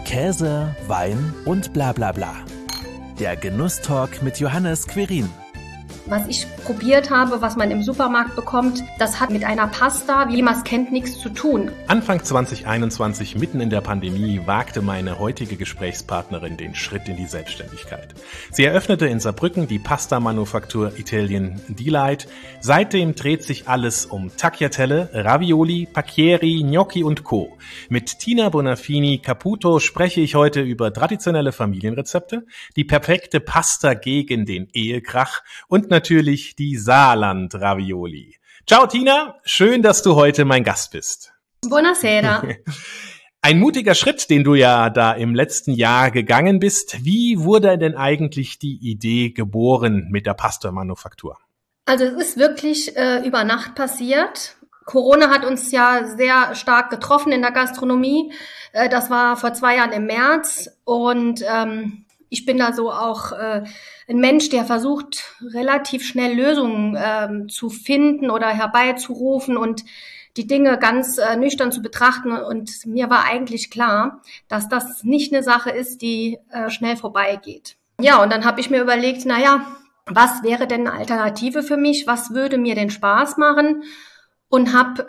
Käse, Wein und bla bla bla. Der Genusstalk mit Johannes Querin. Was ich probiert habe, was man im Supermarkt bekommt, das hat mit einer Pasta, wie man es kennt, nichts zu tun. Anfang 2021, mitten in der Pandemie, wagte meine heutige Gesprächspartnerin den Schritt in die Selbstständigkeit. Sie eröffnete in Saarbrücken die Pasta-Manufaktur Italian Delight. Seitdem dreht sich alles um Tagliatelle, Ravioli, Pacchieri, Gnocchi und Co. Mit Tina Bonafini Caputo spreche ich heute über traditionelle Familienrezepte, die perfekte Pasta gegen den Ehekrach und natürlich die Saarland-Ravioli. Ciao Tina, schön, dass du heute mein Gast bist. Buonasera. Ein mutiger Schritt, den du ja da im letzten Jahr gegangen bist. Wie wurde denn eigentlich die Idee geboren mit der Pasta-Manufaktur? Also es ist wirklich über Nacht passiert. Corona hat uns ja sehr stark getroffen in der Gastronomie. Das war vor 2 Jahren im März und ich bin da so auch ein Mensch, der versucht, relativ schnell Lösungen zu finden oder herbeizurufen und die Dinge ganz nüchtern zu betrachten. Und mir war eigentlich klar, dass das nicht eine Sache ist, die schnell vorbeigeht. Ja, und dann habe ich mir überlegt, was wäre denn eine Alternative für mich? Was würde mir denn Spaß machen? Und habe,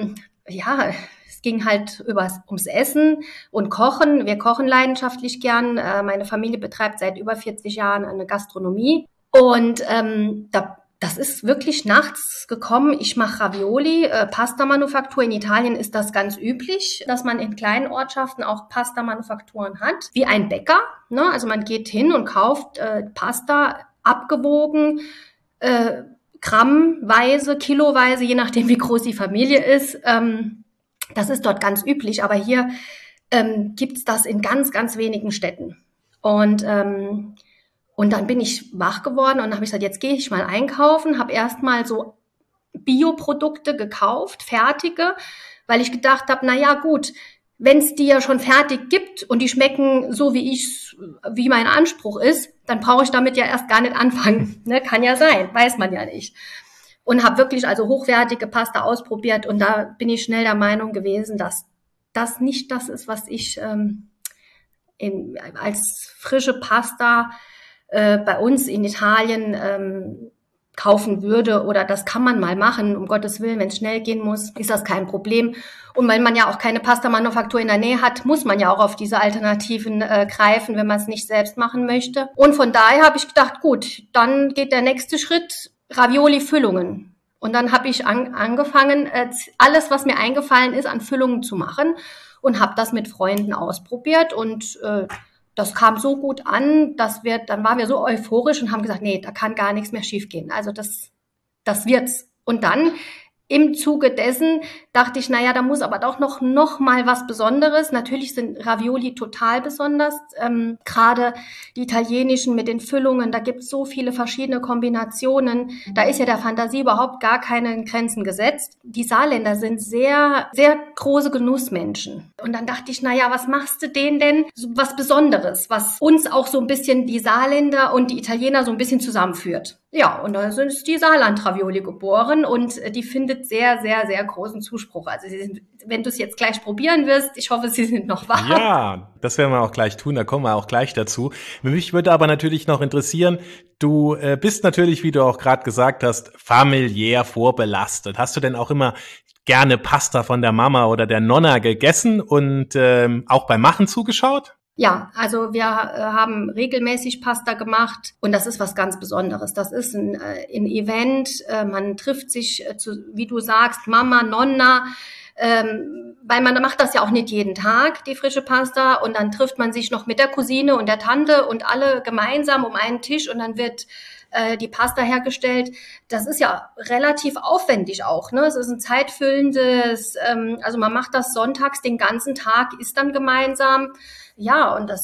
es ging halt ums Essen und Kochen. Wir kochen leidenschaftlich gern. Meine Familie betreibt seit über 40 Jahren eine Gastronomie. Und das ist wirklich nachts gekommen. Ich mache Ravioli, Pasta-Manufaktur. In Italien ist das ganz üblich, dass man in kleinen Ortschaften auch Pasta-Manufakturen hat, wie ein Bäcker. Ne? Also man geht hin und kauft Pasta abgewogen, grammweise, kiloweise, je nachdem wie groß die Familie ist. Das ist dort ganz üblich, aber hier gibt's das in ganz, ganz wenigen Städten. Und dann bin ich wach geworden und habe ich gesagt, jetzt gehe ich mal einkaufen, habe erstmal so Bioprodukte gekauft, fertige, weil ich gedacht habe, gut, wenn es die ja schon fertig gibt und die schmecken so, wie mein Anspruch ist, dann brauche ich damit ja erst gar nicht anfangen. Ne? Kann ja sein, weiß man ja nicht. Und habe wirklich also hochwertige Pasta ausprobiert und da bin ich schnell der Meinung gewesen, dass das nicht das ist, was ich als frische Pasta bei uns in Italien kaufen würde, oder das kann man mal machen, um Gottes Willen, wenn es schnell gehen muss, ist das kein Problem. Und weil man ja auch keine Pasta-Manufaktur in der Nähe hat, muss man ja auch auf diese Alternativen greifen, wenn man es nicht selbst machen möchte. Und von daher habe ich gedacht, gut, dann geht der nächste Schritt, Ravioli-Füllungen. Und dann habe ich angefangen, alles, was mir eingefallen ist, an Füllungen zu machen und habe das mit Freunden ausprobiert und das kam so gut an, dann waren wir so euphorisch und haben gesagt, nee, da kann gar nichts mehr schiefgehen. Also das wird's. Und dann im Zuge dessen dachte ich, da muss aber doch noch mal was Besonderes. Natürlich sind Ravioli total besonders. Gerade die italienischen mit den Füllungen, da gibt es so viele verschiedene Kombinationen. Da ist ja der Fantasie überhaupt gar keine Grenzen gesetzt. Die Saarländer sind sehr, sehr große Genussmenschen. Und dann dachte ich, was machst du denen denn? So was Besonderes, was uns auch so ein bisschen die Saarländer und die Italiener so ein bisschen zusammenführt. Ja, und da ist die Saarland-Ravioli geboren und die findet sehr, sehr, sehr großen Zuspruch. Also wenn du es jetzt gleich probieren wirst, ich hoffe, sie sind noch warm. Ja, das werden wir auch gleich tun, da kommen wir auch gleich dazu. Mich würde aber natürlich noch interessieren, du bist natürlich, wie du auch gerade gesagt hast, familiär vorbelastet. Hast du denn auch immer gerne Pasta von der Mama oder der Nonna gegessen und auch beim Machen zugeschaut? Ja, also wir haben regelmäßig Pasta gemacht und das ist was ganz Besonderes. Das ist ein Event, man trifft sich, wie du sagst, Mama, Nonna, weil man macht das ja auch nicht jeden Tag, die frische Pasta, und dann trifft man sich noch mit der Cousine und der Tante und alle gemeinsam um einen Tisch und dann wird die Pasta hergestellt. Das ist ja relativ aufwendig auch, ne? Es ist ein zeitfüllendes, also man macht das sonntags den ganzen Tag, isst dann gemeinsam. Ja, und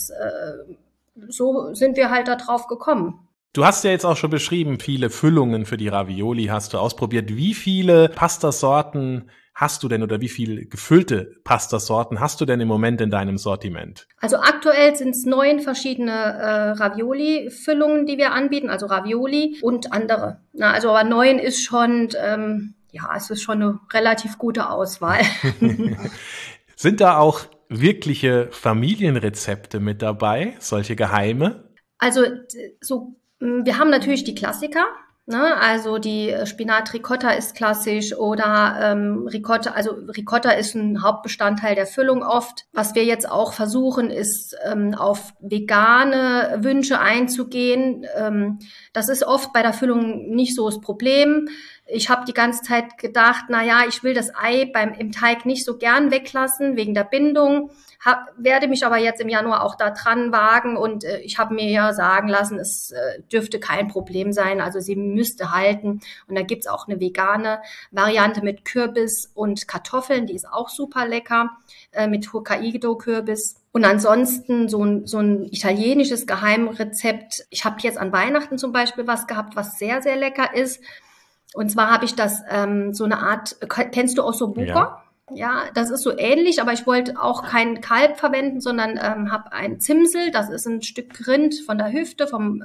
so sind wir halt da drauf gekommen. Du hast ja jetzt auch schon beschrieben, viele Füllungen für die Ravioli hast du ausprobiert. Wie viele Pastasorten hast du denn oder wie viele gefüllte Pastasorten hast du denn im Moment in deinem Sortiment? Also aktuell sind es 9 verschiedene Ravioli-Füllungen, die wir anbieten, also Ravioli und andere. Aber 9 ist schon, es ist schon eine relativ gute Auswahl. Sind da auch wirkliche Familienrezepte mit dabei, solche geheime? Also wir haben natürlich die Klassiker, ne? Also die Spinat-Ricotta ist klassisch oder Ricotta. Also Ricotta ist ein Hauptbestandteil der Füllung oft. Was wir jetzt auch versuchen, ist auf vegane Wünsche einzugehen. Das ist oft bei der Füllung nicht so das Problem. Ich habe die ganze Zeit gedacht, ich will das Ei im Teig nicht so gern weglassen wegen der Bindung. Werde mich aber jetzt im Januar auch da dran wagen und ich habe mir ja sagen lassen, es dürfte kein Problem sein, also sie müsste halten. Und da gibt's auch eine vegane Variante mit Kürbis und Kartoffeln, die ist auch super lecker, mit Hokkaido-Kürbis. Und ansonsten so ein italienisches Geheimrezept. Ich habe jetzt an Weihnachten zum Beispiel was gehabt, was sehr, sehr lecker ist. Und zwar habe ich das so eine Art, kennst du Ossobuco? Ja. Ja, das ist so ähnlich, aber ich wollte auch kein Kalb verwenden, sondern habe ein Zimsel, das ist ein Stück Rind von der Hüfte, von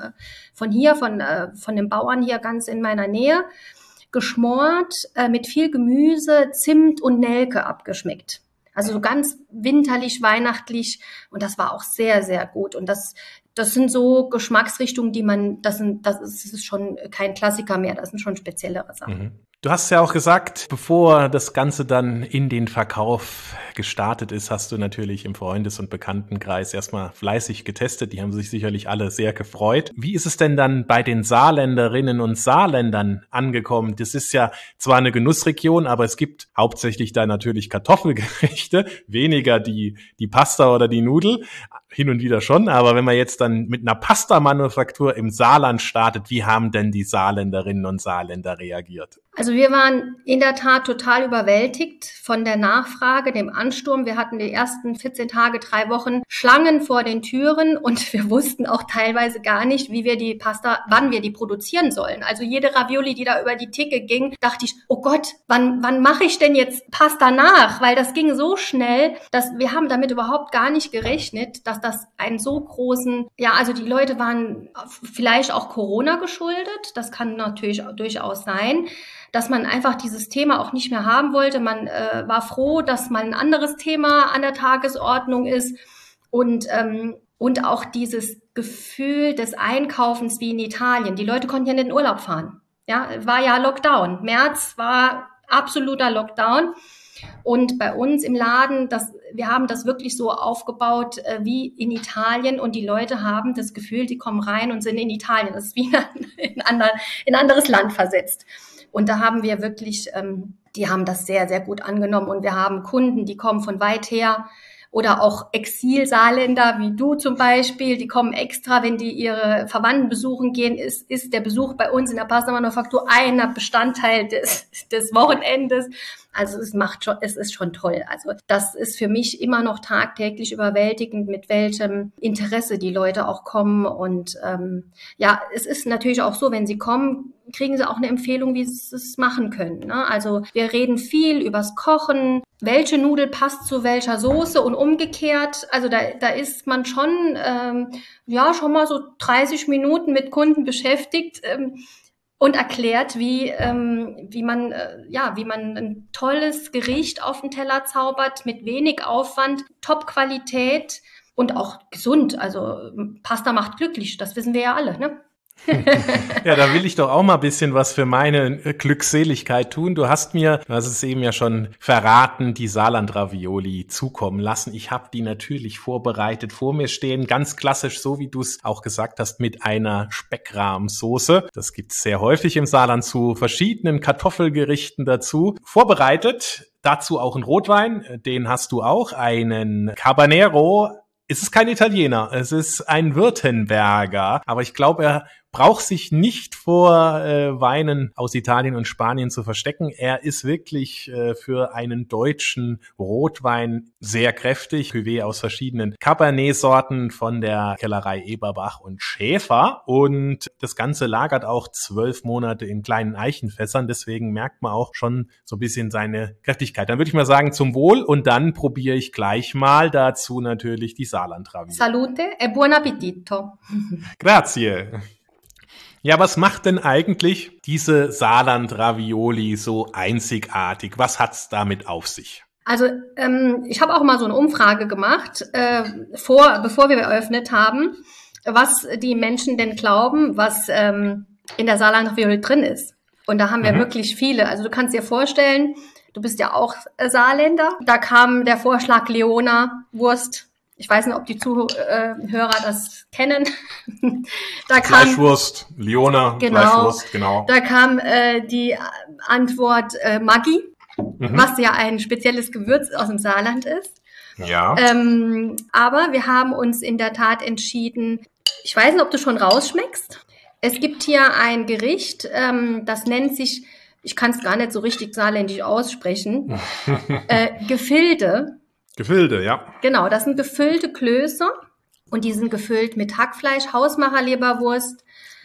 dem Bauern hier ganz in meiner Nähe, geschmort, mit viel Gemüse, Zimt und Nelke abgeschmeckt. Also so ganz winterlich, weihnachtlich und das war auch sehr, sehr gut. Und das sind so Geschmacksrichtungen, das ist schon kein Klassiker mehr, das sind schon speziellere Sachen. Mhm. Du hast ja auch gesagt, bevor das Ganze dann in den Verkauf gestartet ist, hast du natürlich im Freundes- und Bekanntenkreis erstmal fleißig getestet. Die haben sich sicherlich alle sehr gefreut. Wie ist es denn dann bei den Saarländerinnen und Saarländern angekommen? Das ist ja zwar eine Genussregion, aber es gibt hauptsächlich da natürlich Kartoffelgerichte, weniger die Pasta oder die Nudel. Hin und wieder schon, aber wenn man jetzt dann mit einer Pasta-Manufaktur im Saarland startet, wie haben denn die Saarländerinnen und Saarländer reagiert? Also wir waren in der Tat total überwältigt von der Nachfrage, dem Ansturm. Wir hatten die ersten 14 Tage, 3 Wochen Schlangen vor den Türen und wir wussten auch teilweise gar nicht, wann wir die produzieren sollen. Also jede Ravioli, die da über die Theke ging, dachte ich, oh Gott, wann mache ich denn jetzt Pasta nach? Weil das ging so schnell, dass wir haben damit überhaupt gar nicht gerechnet, dass das einen so großen, also die Leute waren vielleicht auch Corona geschuldet. Das kann natürlich durchaus sein, dass man einfach dieses Thema auch nicht mehr haben wollte. Man war froh, dass mal ein anderes Thema an der Tagesordnung ist und auch dieses Gefühl des Einkaufens wie in Italien. Die Leute konnten ja nicht in den Urlaub fahren. Ja, war ja Lockdown. März war absoluter Lockdown. Und bei uns im Laden, wir haben das wirklich so aufgebaut wie in Italien und die Leute haben das Gefühl, die kommen rein und sind in Italien. Das ist wie in ein anderes Land versetzt. Und da haben wir wirklich, die haben das sehr, sehr gut angenommen und wir haben Kunden, die kommen von weit her oder auch Exil-Saarländer wie du zum Beispiel, die kommen extra, wenn die ihre Verwandten besuchen gehen, ist der Besuch bei uns in der Pasta-Manufaktur einer Bestandteil des Wochenendes. Also es ist schon toll. Also das ist für mich immer noch tagtäglich überwältigend, mit welchem Interesse die Leute auch kommen. Und es ist natürlich auch so, wenn sie kommen, kriegen sie auch eine Empfehlung, wie sie es machen können. Ne? Also wir reden viel übers Kochen, welche Nudel passt zu welcher Soße und umgekehrt. Also da ist man schon schon mal so 30 Minuten mit Kunden beschäftigt. Und erklärt, wie man ein tolles Gericht auf den Teller zaubert mit wenig Aufwand, Top-Qualität und auch gesund. Also Pasta macht glücklich, das wissen wir ja alle, ne? Ja, da will ich doch auch mal ein bisschen was für meine Glückseligkeit tun. Du hast es eben ja schon verraten, die Saarland-Ravioli zukommen lassen. Ich habe die natürlich vorbereitet vor mir stehen, ganz klassisch, so wie du es auch gesagt hast, mit einer Speckrahmsoße. Das gibt's sehr häufig im Saarland zu verschiedenen Kartoffelgerichten dazu. Vorbereitet, dazu auch ein Rotwein, den hast du auch, einen Cabanero. Es ist kein Italiener, es ist ein Württemberger, aber ich glaube, er braucht sich nicht vor Weinen aus Italien und Spanien zu verstecken. Er ist wirklich für einen deutschen Rotwein sehr kräftig. Cuvée aus verschiedenen Cabernet-Sorten von der Kellerei Eberbach und Schäfer. Und das Ganze lagert auch 12 Monate in kleinen Eichenfässern. Deswegen merkt man auch schon so ein bisschen seine Kräftigkeit. Dann würde ich mal sagen, zum Wohl. Und dann probiere ich gleich mal dazu natürlich die Saarland-Ravioli. Salute e buon appetito. Grazie. Ja, was macht denn eigentlich diese Saarland-Ravioli so einzigartig? Was hat's damit auf sich? Also ich habe auch mal so eine Umfrage gemacht, bevor wir eröffnet haben, was die Menschen denn glauben, was in der Saarland-Ravioli drin ist. Und da haben wir wirklich viele. Also du kannst dir vorstellen, du bist ja auch Saarländer. Da kam der Vorschlag Leona-Wurst. Ich weiß nicht, ob die Zuhörer das kennen. Da kam, Fleischwurst, Leona, genau, Fleischwurst, genau. Da kam die Antwort Maggi, was ja ein spezielles Gewürz aus dem Saarland ist. Ja. Aber wir haben uns in der Tat entschieden, ich weiß nicht, ob du schon rausschmeckst. Es gibt hier ein Gericht, das nennt sich, ich kann es gar nicht so richtig saarländisch aussprechen, Gefilde. Gefilde, ja. Genau, das sind gefüllte Klöße und die sind gefüllt mit Hackfleisch, Hausmacherleberwurst,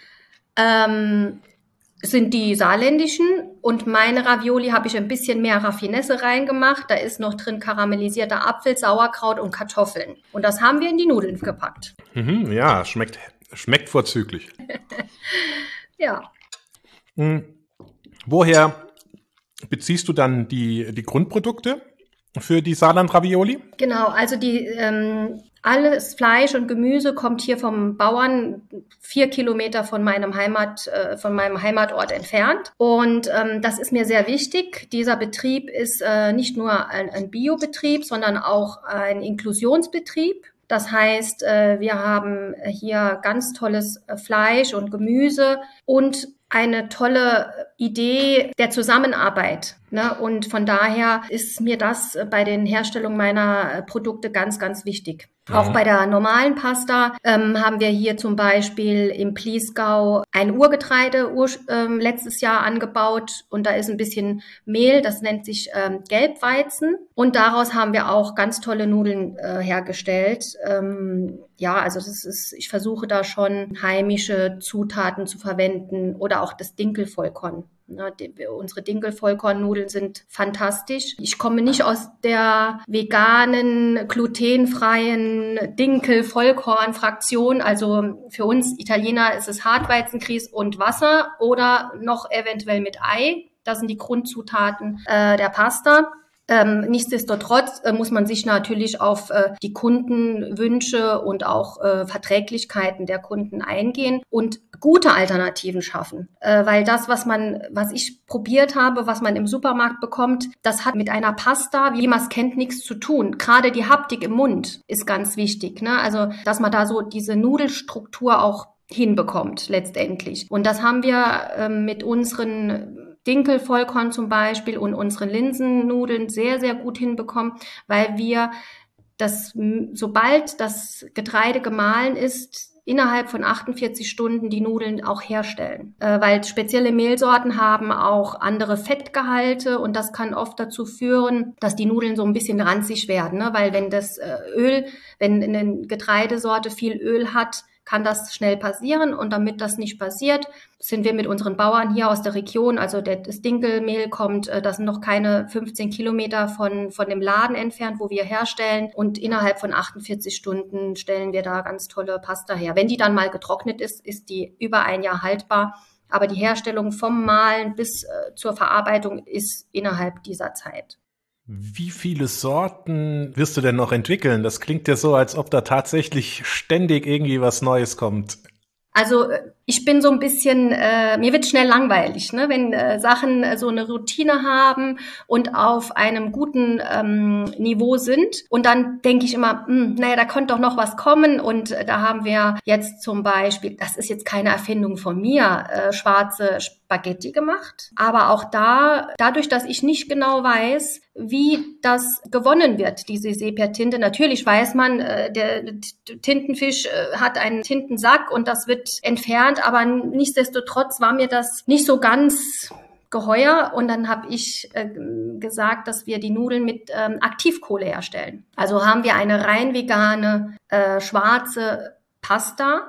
sind die saarländischen, und meine Ravioli habe ich ein bisschen mehr Raffinesse reingemacht. Da ist noch drin karamellisierter Apfel, Sauerkraut und Kartoffeln. Und das haben wir in die Nudeln gepackt. Ja, schmeckt vorzüglich. Ja. Woher beziehst du dann die Grundprodukte für die Saarland-Ravioli? Genau, also alles Fleisch und Gemüse kommt hier vom Bauern 4 Kilometer von meinem Heimatort entfernt. Und das ist mir sehr wichtig. Dieser Betrieb ist nicht nur ein Biobetrieb, sondern auch ein Inklusionsbetrieb. Das heißt, wir haben hier ganz tolles Fleisch und Gemüse und eine tolle Idee der Zusammenarbeit. Ne? Und von daher ist mir das bei den Herstellungen meiner Produkte ganz, ganz wichtig. Auch bei der normalen Pasta haben wir hier zum Beispiel im Pliesgau ein Urgetreide letztes Jahr angebaut, und da ist ein bisschen Mehl, das nennt sich Gelbweizen, und daraus haben wir auch ganz tolle Nudeln hergestellt. Ja, also ich versuche da schon heimische Zutaten zu verwenden, oder auch das Dinkelvollkorn. Unsere Dinkelvollkornnudeln sind fantastisch. Ich komme nicht aus der veganen, glutenfreien Dinkel-Vollkorn-Fraktion. Also für uns Italiener ist es Hartweizengrieß und Wasser oder noch eventuell mit Ei. Das sind die Grundzutaten der Pasta. Nichtsdestotrotz muss man sich natürlich auf die Kundenwünsche und auch Verträglichkeiten der Kunden eingehen und gute Alternativen schaffen. Weil das, was ich probiert habe, was man im Supermarkt bekommt, das hat mit einer Pasta, wie man es kennt, nichts zu tun. Gerade die Haptik im Mund ist ganz wichtig, ne? Also, dass man da so diese Nudelstruktur auch hinbekommt letztendlich. Und das haben wir mit unseren Dinkelvollkorn zum Beispiel und unseren Linsennudeln sehr, sehr gut hinbekommen, weil wir sobald das Getreide gemahlen ist, innerhalb von 48 Stunden die Nudeln auch herstellen. Weil spezielle Mehlsorten haben auch andere Fettgehalte, und das kann oft dazu führen, dass die Nudeln so ein bisschen ranzig werden, ne? Weil wenn eine Getreidesorte viel Öl hat, kann das schnell passieren, und damit das nicht passiert, sind wir mit unseren Bauern hier aus der Region, also das Dinkelmehl kommt, das sind noch keine 15 Kilometer von dem Laden entfernt, wo wir herstellen, und innerhalb von 48 Stunden stellen wir da ganz tolle Pasta her. Wenn die dann mal getrocknet ist, ist die über ein Jahr haltbar, aber die Herstellung vom Mahlen bis zur Verarbeitung ist innerhalb dieser Zeit. Wie viele Sorten wirst du denn noch entwickeln? Das klingt ja so, als ob da tatsächlich ständig irgendwie was Neues kommt. Also ich bin so ein bisschen, mir wird schnell langweilig, ne? Wenn Sachen so eine Routine haben und auf einem guten Niveau sind. Und dann denke ich immer, naja, da könnte doch noch was kommen. Und da haben wir jetzt zum Beispiel, das ist jetzt keine Erfindung von mir, schwarze Spaghetti gemacht. Aber auch dadurch, dass ich nicht genau weiß, wie das gewonnen wird, diese Sepia-Tinte. Natürlich weiß man, der Tintenfisch hat einen Tintensack und das wird entfernt, aber nichtsdestotrotz war mir das nicht so ganz geheuer, und dann habe ich gesagt, dass wir die Nudeln mit Aktivkohle herstellen. Also haben wir eine rein vegane schwarze Pasta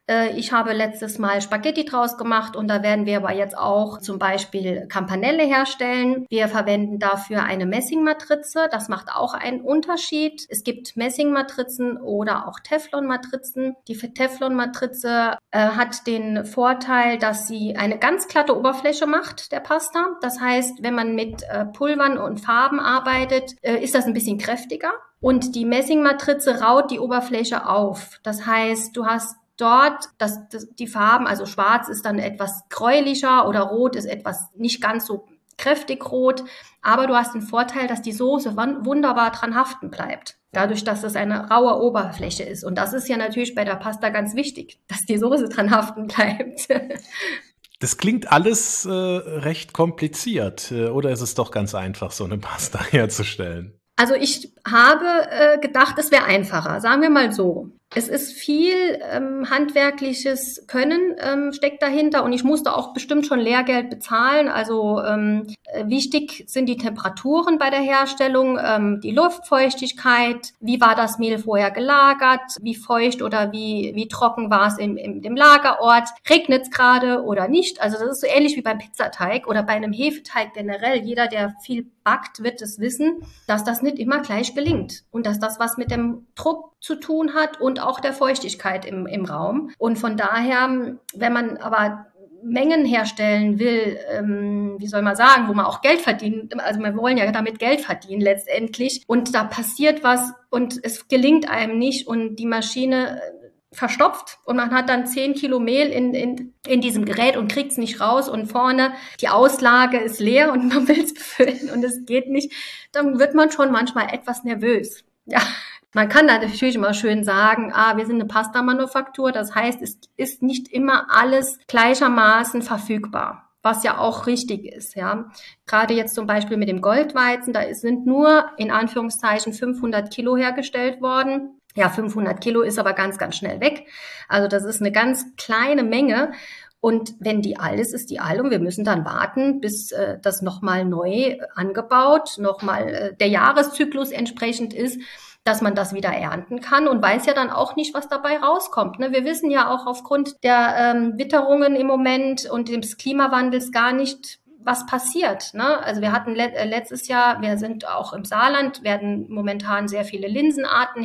Ich habe letztes Mal Spaghetti draus gemacht und da werden wir aber jetzt auch zum Beispiel Campanelle herstellen. Wir verwenden dafür eine Messingmatrize. Das macht auch einen Unterschied. Es gibt Messingmatrizen oder auch Teflonmatrizen. Die Teflonmatrize hat den Vorteil, dass sie eine ganz glatte Oberfläche macht, der Pasta. Das heißt, wenn man mit Pulvern und Farben arbeitet, ist das ein bisschen kräftiger. Und die Messingmatrize raut die Oberfläche auf. Das heißt, du hast dort die Farben, also schwarz ist dann etwas gräulicher oder rot ist etwas nicht ganz so kräftig rot. Aber du hast den Vorteil, dass die Soße wunderbar dran haften bleibt. Dadurch, dass es eine raue Oberfläche ist. Und das ist ja natürlich bei der Pasta ganz wichtig, dass die Soße dran haften bleibt. Das klingt alles recht kompliziert. Oder ist es doch ganz einfach, so eine Pasta herzustellen? Also ich habe gedacht, es wäre einfacher, sagen wir mal so. Es ist viel handwerkliches Können steckt dahinter und ich musste auch bestimmt schon Lehrgeld bezahlen. Also wichtig sind die Temperaturen bei der Herstellung, die Luftfeuchtigkeit, wie war das Mehl vorher gelagert, wie feucht oder wie trocken war es in dem Lagerort, regnet es gerade oder nicht. Also das ist so ähnlich wie beim Pizzateig oder bei einem Hefeteig generell. Jeder, der viel backt, wird es wissen, dass das nicht immer gleich gelingt und dass das was mit dem Druck zu tun hat und auch der Feuchtigkeit im Raum. Und von daher, wenn man aber Mengen herstellen will, wie soll man sagen, wo man auch Geld verdient, also wir wollen ja damit Geld verdienen letztendlich und da passiert was und es gelingt einem nicht und die Maschine verstopft und man hat dann 10 Kilo Mehl in diesem Gerät und kriegt es nicht raus und vorne die Auslage ist leer und man will es befüllen und es geht nicht, dann wird man schon manchmal etwas nervös. Ja. Man kann da natürlich immer schön sagen, wir sind eine Pasta-Manufaktur, das heißt, es ist nicht immer alles gleichermaßen verfügbar, was ja auch richtig ist, ja. Gerade jetzt zum Beispiel mit dem Goldweizen, da sind nur in Anführungszeichen 500 Kilo hergestellt worden. Ja, 500 Kilo ist aber ganz, ganz schnell weg. Also das ist eine ganz kleine Menge. Und wenn die all ist die all und wir müssen dann warten, bis das nochmal neu angebaut, nochmal der Jahreszyklus entsprechend ist, dass man das wieder ernten kann und weiß ja dann auch nicht, was dabei rauskommt. Ne? Wir wissen ja auch aufgrund der Witterungen im Moment und des Klimawandels gar nicht, was passiert. Ne? Also wir hatten letztes Jahr, wir sind auch im Saarland, werden momentan sehr viele Linsenarten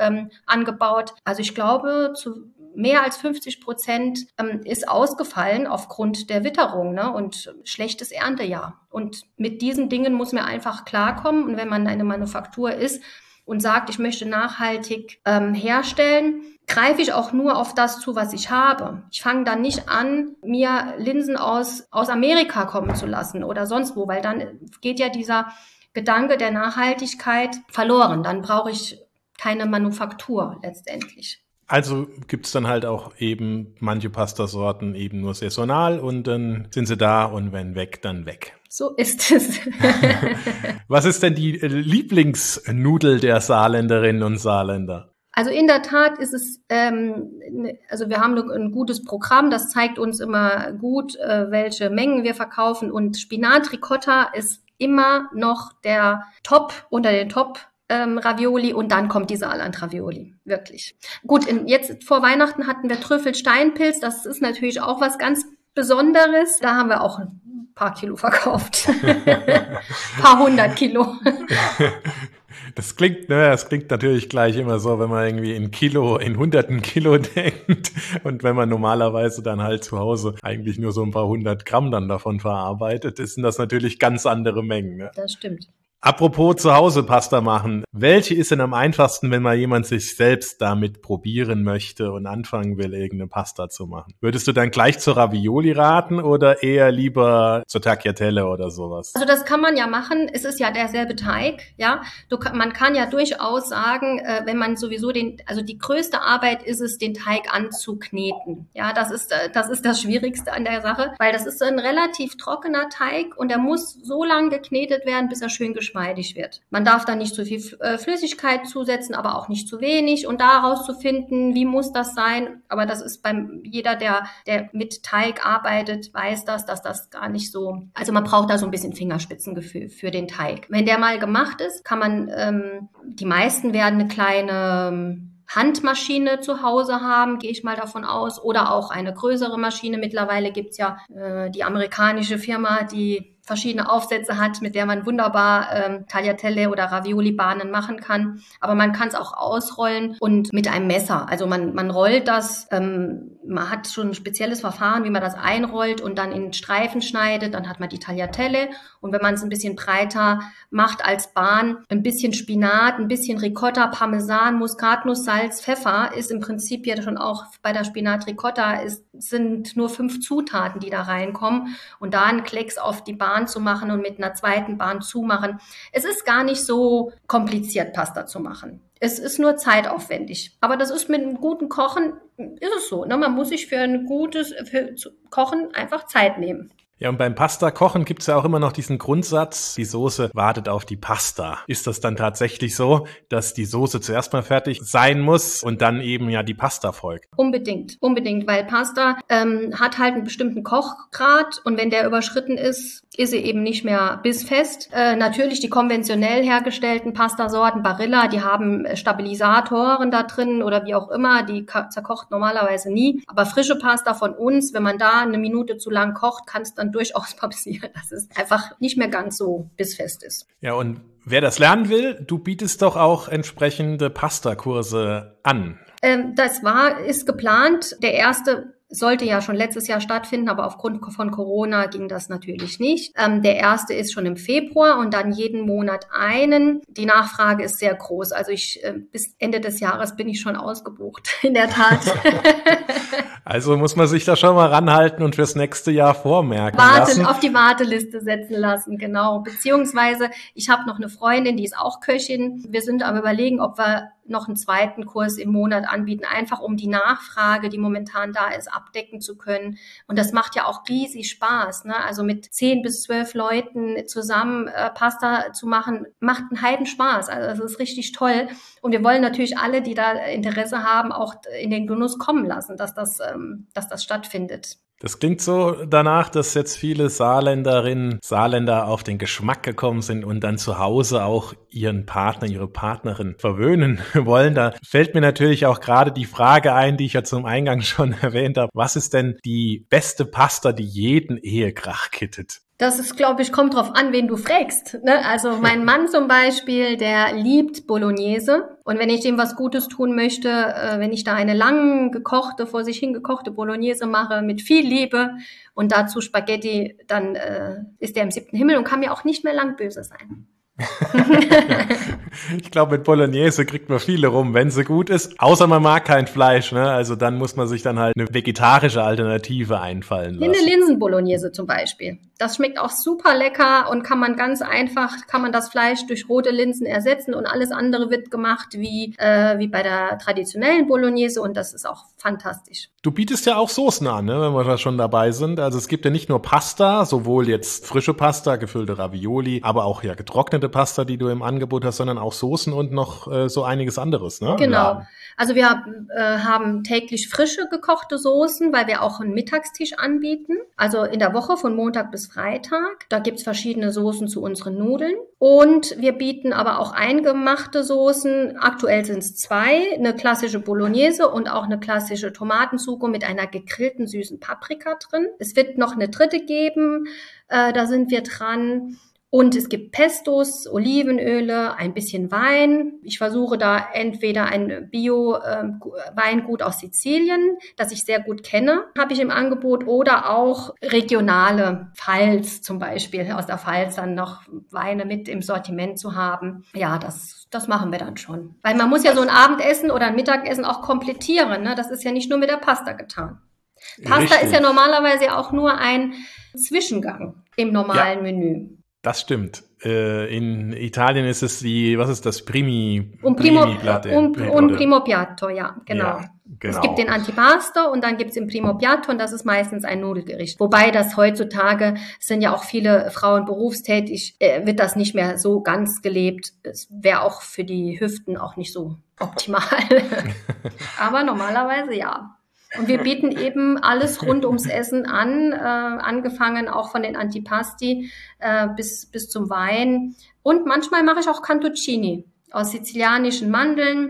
angebaut. Also ich glaube, zu mehr als 50% ist ausgefallen aufgrund der Witterung, ne? Und schlechtes Erntejahr. Und mit diesen Dingen muss man einfach klarkommen. Und wenn man eine Manufaktur ist, und sagt, ich möchte nachhaltig herstellen, greife ich auch nur auf das zu, was ich habe. Ich fange dann nicht an, mir Linsen aus Amerika kommen zu lassen oder sonst wo, weil dann geht ja dieser Gedanke der Nachhaltigkeit verloren. Dann brauche ich keine Manufaktur letztendlich. Also gibt's dann halt auch eben manche Pastasorten eben nur saisonal und dann sind sie da und wenn weg, dann weg. So ist es. Was ist denn die Lieblingsnudel der Saarländerinnen und Saarländer? Also in der Tat ist es, also wir haben ein gutes Programm, das zeigt uns immer gut, welche Mengen wir verkaufen und Spinat Ricotta ist immer noch der Top unter den Top Ravioli und dann kommt die Saarland-Ravioli, wirklich. Gut, jetzt vor Weihnachten hatten wir Trüffelsteinpilz, das ist natürlich auch was ganz Besonderes. Da haben wir auch ein paar Kilo verkauft, paar 100 Kilo. Das klingt natürlich gleich immer so, wenn man irgendwie in hunderten Kilo denkt und wenn man normalerweise dann halt zu Hause eigentlich nur so ein paar 100 Gramm dann davon verarbeitet, sind das natürlich ganz andere Mengen. Ne? Das stimmt. Apropos zu Hause Pasta machen. Welche ist denn am einfachsten, wenn mal jemand sich selbst damit probieren möchte und anfangen will, irgendeine Pasta zu machen? Würdest du dann gleich zur Ravioli raten oder eher lieber zur Tagliatelle oder sowas? Also das kann man ja machen. Es ist ja derselbe Teig, ja. Man kann ja durchaus sagen, wenn man sowieso die größte Arbeit ist es, den Teig anzukneten. Ja, das ist das Schwierigste an der Sache, weil das ist ein relativ trockener Teig und er muss so lange geknetet werden, bis er schön geschmeidig wird. Man darf da nicht zu viel Flüssigkeit zusetzen, aber auch nicht zu wenig und daraus zu finden, wie muss das sein, aber das ist jeder, der mit Teig arbeitet, weiß dass das gar nicht so, also man braucht da so ein bisschen Fingerspitzengefühl für den Teig. Wenn der mal gemacht ist, kann man, die meisten werden eine kleine Handmaschine zu Hause haben, gehe ich mal davon aus, oder auch eine größere Maschine. Mittlerweile gibt's ja die amerikanische Firma, die verschiedene Aufsätze hat, mit der man wunderbar Tagliatelle oder Ravioli-Bahnen machen kann. Aber man kann es auch ausrollen und mit einem Messer. Also man rollt das, man hat schon ein spezielles Verfahren, wie man das einrollt und dann in Streifen schneidet. Dann hat man die Tagliatelle. Und wenn man es ein bisschen breiter macht als Bahn, ein bisschen Spinat, ein bisschen Ricotta, Parmesan, Muskatnuss, Salz, Pfeffer ist im Prinzip ja schon auch bei der Spinat-Ricotta sind nur 5 Zutaten, die da reinkommen. Und da einen Klecks auf die Bahn zu machen und mit einer zweiten Bahn zumachen. Es ist gar nicht so kompliziert, Pasta zu machen. Es ist nur zeitaufwendig. Aber das ist mit einem guten Kochen, ist es so. Ne? Man muss sich für Kochen einfach Zeit nehmen. Ja, und beim Pasta-Kochen gibt's ja auch immer noch diesen Grundsatz, die Soße wartet auf die Pasta. Ist das dann tatsächlich so, dass die Soße zuerst mal fertig sein muss und dann eben ja die Pasta folgt? Unbedingt, weil Pasta hat halt einen bestimmten Kochgrad und wenn der überschritten ist sie eben nicht mehr bissfest. Natürlich die konventionell hergestellten Pastasorten, Barilla, die haben Stabilisatoren da drin oder wie auch immer, die zerkocht normalerweise nie. Aber frische Pasta von uns, wenn man da eine Minute zu lang kocht, kann es dann durchaus passieren, dass es einfach nicht mehr ganz so bissfest ist. Ja, und wer das lernen will, du bietest doch auch entsprechende Pasta-Kurse an. Ist geplant. Der erste sollte ja schon letztes Jahr stattfinden, aber aufgrund von Corona ging das natürlich nicht. Der erste ist schon im Februar und dann jeden Monat einen. Die Nachfrage ist sehr groß. Also bis Ende des Jahres bin ich schon ausgebucht, in der Tat. Also muss man sich da schon mal ranhalten und fürs nächste Jahr vormerken lassen. Auf die Warteliste setzen lassen, genau. Beziehungsweise ich habe noch eine Freundin, die ist auch Köchin. Wir sind am Überlegen, ob wir noch einen zweiten Kurs im Monat anbieten, einfach um die Nachfrage, die momentan da ist, abdecken zu können. Und das macht ja auch riesig Spaß, ne? Also mit 10 bis 12 Leuten zusammen Pasta zu machen, macht einen Heidenspaß. Also das ist richtig toll. Und wir wollen natürlich alle, die da Interesse haben, auch in den Genuss kommen lassen, dass das stattfindet. Das klingt so danach, dass jetzt viele Saarländerinnen, Saarländer auf den Geschmack gekommen sind und dann zu Hause auch ihren Partner, ihre Partnerin verwöhnen wollen. Da fällt mir natürlich auch gerade die Frage ein, die ich ja zum Eingang schon erwähnt habe. Was ist denn die beste Pasta, die jeden Ehekrach kittet? Das ist, glaube ich, kommt drauf an, wen du fragst. Ne? Also mein Mann zum Beispiel, der liebt Bolognese. Und wenn ich dem was Gutes tun möchte, wenn ich da eine vor sich hingekochte Bolognese mache mit viel Liebe und dazu Spaghetti, dann ist der im 7. Himmel und kann mir auch nicht mehr lang böse sein. Ich glaube, mit Bolognese kriegt man viele rum, wenn sie gut ist. Außer man mag kein Fleisch, ne? Also dann muss man sich dann halt eine vegetarische Alternative einfallen lassen. Eine Linsenbolognese zum Beispiel. Das schmeckt auch super lecker und kann man das Fleisch durch rote Linsen ersetzen und alles andere wird gemacht wie bei der traditionellen Bolognese und das ist auch fantastisch. Du bietest ja auch Soßen an, ne, wenn wir da schon dabei sind. Also es gibt ja nicht nur Pasta, sowohl jetzt frische Pasta, gefüllte Ravioli, aber auch ja getrocknete Pasta, die du im Angebot hast, sondern auch Soßen und noch so einiges anderes, ne? Genau. Also wir haben täglich frische gekochte Soßen, weil wir auch einen Mittagstisch anbieten. Also in der Woche von Montag bis Freitag. Da gibt's verschiedene Soßen zu unseren Nudeln. Und wir bieten aber auch eingemachte Soßen. Aktuell sind es 2. Eine klassische Bolognese und auch eine klassische Tomatensugo mit einer gegrillten süßen Paprika drin. Es wird noch eine 3. geben. Da sind wir dran. Und es gibt Pestos, Olivenöle, ein bisschen Wein. Ich versuche da entweder ein Bio-Weingut aus Sizilien, das ich sehr gut kenne, habe ich im Angebot, oder auch regionale Pfalz zum Beispiel, aus der Pfalz dann noch Weine mit im Sortiment zu haben. Ja, das machen wir dann schon. Weil man muss ja so ein Abendessen oder ein Mittagessen auch komplettieren, ne? Das ist ja nicht nur mit der Pasta getan. Pasta Richtig. Ist ja normalerweise auch nur ein Zwischengang im normalen Menü. Das stimmt. In Italien ist es Primo Piatto, ja, genau. Ja, genau. Es gibt den Antipasto und dann gibt's den Primo Piatto und das ist meistens ein Nudelgericht. Wobei das heutzutage, sind ja auch viele Frauen berufstätig, wird das nicht mehr so ganz gelebt. Es wäre auch für die Hüften auch nicht so optimal. Aber normalerweise ja. Und wir bieten eben alles rund ums Essen an, angefangen auch von den Antipasti bis zum Wein. Und manchmal mache ich auch Cantuccini aus sizilianischen Mandeln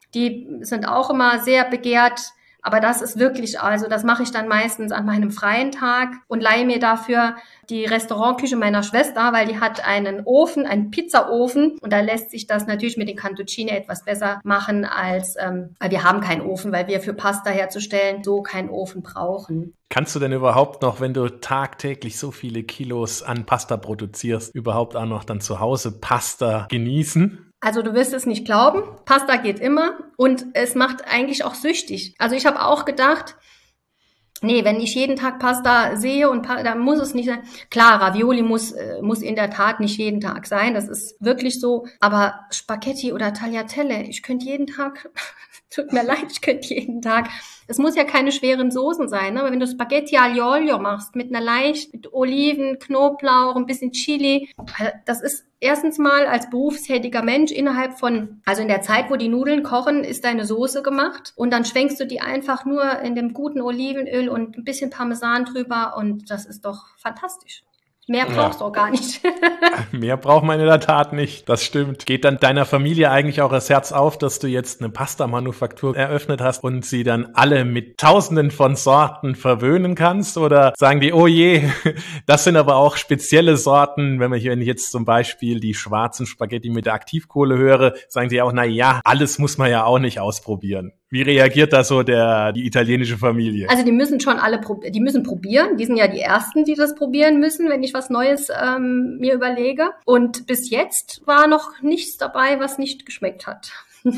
Die sind auch immer sehr begehrt. Aber das ist wirklich, also das mache ich dann meistens an meinem freien Tag und leihe mir dafür die Restaurantküche meiner Schwester, weil die hat einen Ofen, einen Pizzaofen und da lässt sich das natürlich mit den Cantuccine etwas besser machen als, weil wir haben keinen Ofen, weil wir für Pasta herzustellen so keinen Ofen brauchen. Kannst du denn überhaupt noch, wenn du tagtäglich so viele Kilos an Pasta produzierst, überhaupt auch noch dann zu Hause Pasta genießen? Also du wirst es nicht glauben, Pasta geht immer und es macht eigentlich auch süchtig. Also ich habe auch gedacht, nee, wenn ich jeden Tag Pasta sehe und dann muss es nicht sein. Klar, Ravioli muss in der Tat nicht jeden Tag sein, das ist wirklich so. Aber Spaghetti oder Tagliatelle, ich könnte jeden Tag, tut mir leid, ich könnte jeden Tag. Es muss ja keine schweren Soßen sein, ne? Aber wenn du Spaghetti aglio olio machst mit mit Oliven, Knoblauch, ein bisschen Chili, das ist erstens mal als berufstätiger Mensch also in der Zeit, wo die Nudeln kochen, ist deine Soße gemacht und dann schwenkst du die einfach nur in dem guten Olivenöl und ein bisschen Parmesan drüber und das ist doch fantastisch. Mehr brauchst du auch gar nicht. Mehr braucht man in der Tat nicht, das stimmt. Geht dann deiner Familie eigentlich auch das Herz auf, dass du jetzt eine Pasta-Manufaktur eröffnet hast und sie dann alle mit Tausenden von Sorten verwöhnen kannst? Oder sagen die, oh je, das sind aber auch spezielle Sorten, wenn ich jetzt zum Beispiel die schwarzen Spaghetti mit der Aktivkohle höre, sagen sie auch, na ja, alles muss man ja auch nicht ausprobieren. Wie reagiert da so die italienische Familie? Also die müssen schon die müssen probieren. Die sind ja die Ersten, die das probieren müssen, wenn ich was Neues mir überlege. Und bis jetzt war noch nichts dabei, was nicht geschmeckt hat.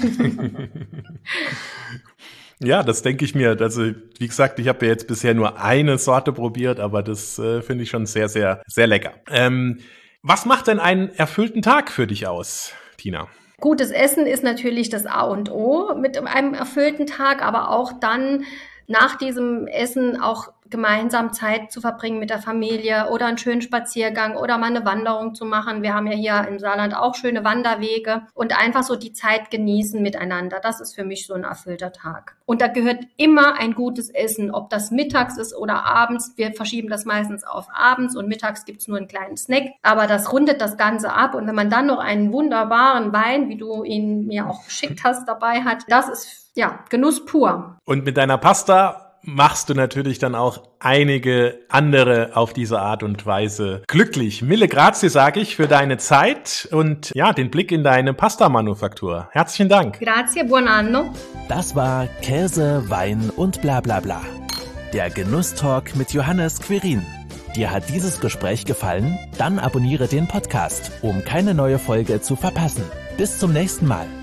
Ja, das denke ich mir. Also wie gesagt, ich habe ja jetzt bisher nur eine Sorte probiert, aber das finde ich schon sehr, sehr, sehr lecker. Was macht denn einen erfüllten Tag für dich aus, Tina? Gutes Essen ist natürlich das A und O mit einem erfüllten Tag, aber auch dann nach diesem Essen auch gemeinsam Zeit zu verbringen mit der Familie oder einen schönen Spaziergang oder mal eine Wanderung zu machen. Wir haben ja hier im Saarland auch schöne Wanderwege und einfach so die Zeit genießen miteinander. Das ist für mich so ein erfüllter Tag. Und da gehört immer ein gutes Essen, ob das mittags ist oder abends. Wir verschieben das meistens auf abends und mittags gibt's nur einen kleinen Snack. Aber das rundet das Ganze ab. Und wenn man dann noch einen wunderbaren Wein, wie du ihn mir auch geschickt hast, dabei hat, das ist ja Genuss pur. Und mit deiner Pasta machst du natürlich dann auch einige andere auf diese Art und Weise glücklich. Mille grazie, sage ich, für deine Zeit und ja, den Blick in deine Pasta-Manufaktur. Herzlichen Dank. Grazie, buon anno. Das war Käse, Wein und bla bla bla. Der Genusstalk mit Johannes Quirin. Dir hat dieses Gespräch gefallen? Dann abonniere den Podcast, um keine neue Folge zu verpassen. Bis zum nächsten Mal.